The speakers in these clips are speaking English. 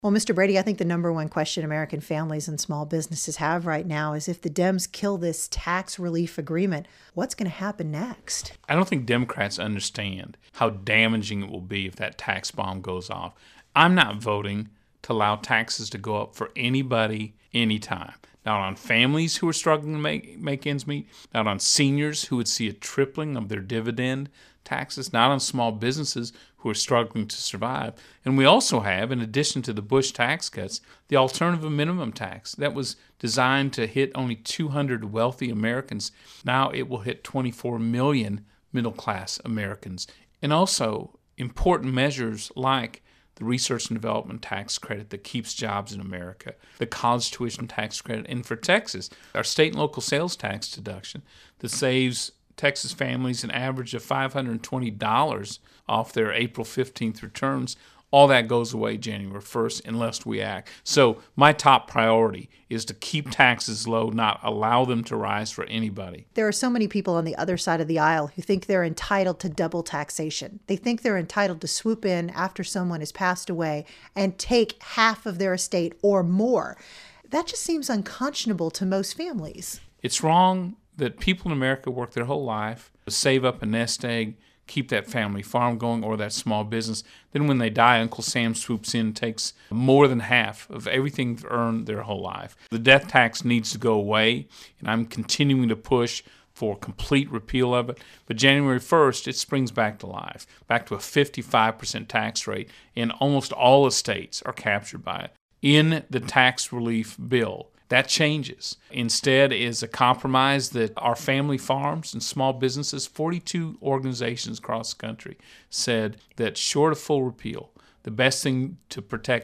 Well, Mr. Brady, I think the number one question American families and small businesses have right now is if the Dems kill this tax relief agreement, what's going to happen next? I don't think Democrats understand how damaging it will be if that tax bomb goes off. I'm not voting to allow taxes to go up for anybody, anytime. Not on families who are struggling to make ends meet, not on seniors who would see a tripling of their dividend taxes, not on small businesses who are struggling to survive. And we also have, in addition to the Bush tax cuts, the alternative minimum tax that was designed to hit only 200 wealthy Americans. Now it will hit 24 million middle-class Americans. And also important measures like the research and development tax credit that keeps jobs in America, the college tuition tax credit, and for Texas, our state and local sales tax deduction that saves Texas families an average of $520 off their April 15th returns. All that goes away January 1st unless we act. So my top priority is to keep taxes low, not allow them to rise for anybody. There are so many people on the other side of the aisle who think they're entitled to double taxation. They think they're entitled to swoop in after someone has passed away and take half of their estate or more. That just seems unconscionable to most families. It's wrong that people in America work their whole life to save up a nest egg, keep that family farm going or that small business. Then when they die, Uncle Sam swoops in and takes more than half of everything they've earned their whole life. The death tax needs to go away, and I'm continuing to push for complete repeal of it. But January 1st, it springs back to life, back to a 55% tax rate, and almost all the states are captured by it. In the tax relief bill, that changes. Instead is a compromise that our family farms and small businesses, 42 organizations across the country, said that short of full repeal, the best thing to protect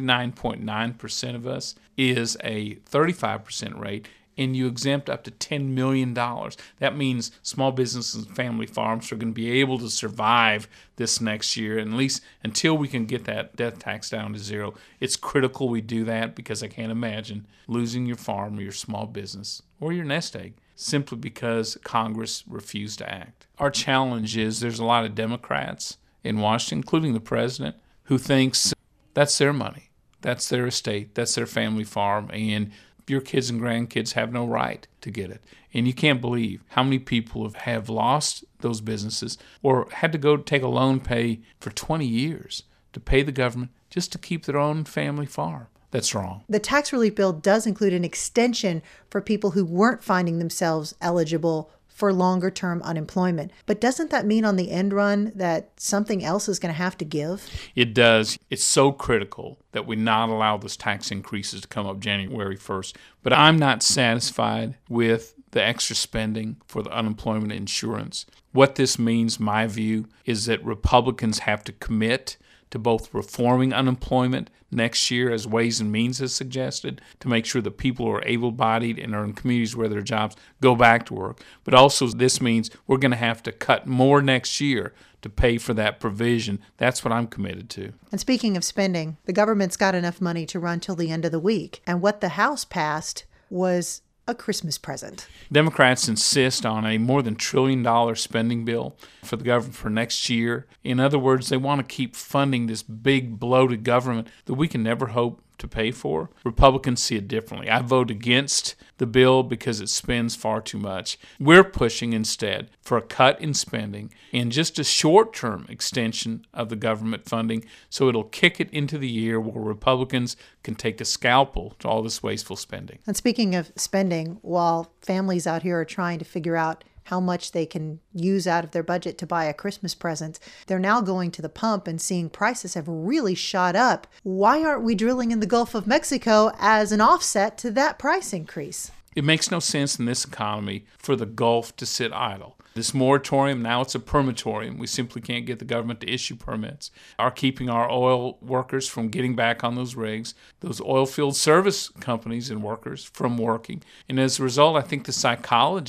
99.9% of us is a 35% rate, and you exempt up to $10 million. That means small businesses and family farms are going to be able to survive this next year, and at least until we can get that death tax down to zero. It's critical we do that because I can't imagine losing your farm or your small business or your nest egg simply because Congress refused to act. Our challenge is there's a lot of Democrats in Washington, including the president, who thinks that's their money, that's their estate, that's their family farm, and your kids and grandkids have no right to get it. And you can't believe how many people have lost those businesses or had to go take a loan pay for 20 years to pay the government just to keep their own family farm. That's wrong. The tax relief bill does include an extension for people who weren't finding themselves eligible for longer-term unemployment. But doesn't that mean on the end run that something else is going to have to give? It does. It's so critical that we not allow those tax increases to come up January 1st. But I'm not satisfied with the extra spending for the unemployment insurance. What this means, my view, is that Republicans have to commit to both reforming unemployment next year, as Ways and Means has suggested, to make sure that people who are able-bodied and are in communities where there are jobs go back to work. But also this means we're going to have to cut more next year to pay for that provision. That's what I'm committed to. And speaking of spending, the government's got enough money to run till the end of the week. And what the House passed was a Christmas present. Democrats insist on a more than $1 trillion spending bill for the government for next year. In other words, they want to keep funding this big bloated government that we can never hope to pay for. Republicans see it differently. I vote against the bill because it spends far too much. We're pushing instead for a cut in spending and just a short-term extension of the government funding so it'll kick it into the year where Republicans can take a scalpel to all this wasteful spending. And speaking of spending, while families out here are trying to figure out how much they can use out of their budget to buy a Christmas present, they're now going to the pump and seeing prices have really shot up. Why aren't we drilling in the Gulf of Mexico as an offset to that price increase? It makes no sense in this economy for the Gulf to sit idle. This moratorium, now it's a permatorium. We simply can't get the government to issue permits, are keeping our oil workers from getting back on those rigs, those oil field service companies and workers from working. And as a result, I think the psychology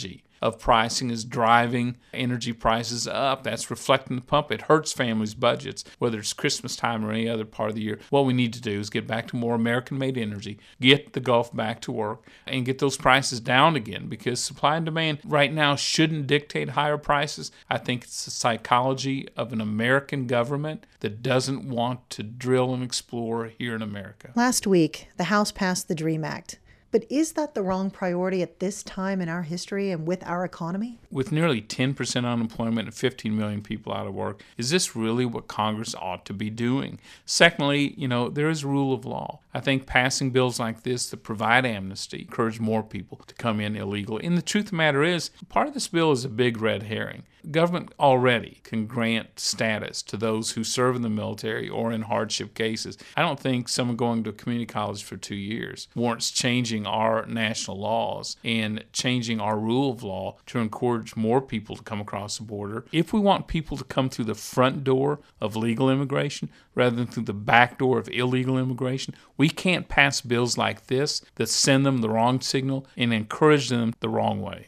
of pricing is driving energy prices up. That's reflecting the pump. It hurts families' budgets, whether it's Christmas time or any other part of the year. What we need to do is get back to more American-made energy, get the Gulf back to work, and get those prices down again, because supply and demand right now shouldn't dictate higher prices. I think it's the psychology of an American government that doesn't want to drill and explore here in America. Last week, the House passed the DREAM Act. But is that the wrong priority at this time in our history and with our economy? With nearly 10% unemployment and 15 million people out of work, is this really what Congress ought to be doing? Secondly, there is rule of law. I think passing bills like this that provide amnesty encourage more people to come in illegally. And the truth of the matter is, part of this bill is a big red herring. Government already can grant status to those who serve in the military or in hardship cases. I don't think someone going to community college for 2 years warrants changing our national laws and changing our rule of law to encourage more people to come across the border. If we want people to come through the front door of legal immigration rather than through the back door of illegal immigration, we can't pass bills like this that send them the wrong signal and encourage them the wrong way.